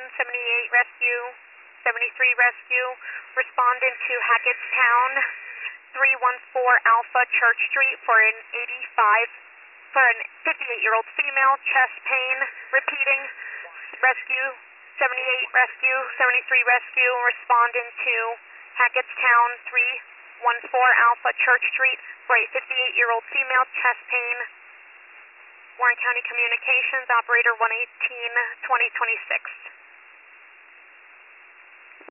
78 rescue, 73 rescue. Respondent to Hackettstown, 314 Alpha Church Street for an 58-year-old female, chest pain. Repeating, rescue, 78 rescue, 73 rescue. Respondent to Hackettstown, 314 Alpha Church Street for a 58-year-old female, chest pain. Warren County Communications, operator 118-2026.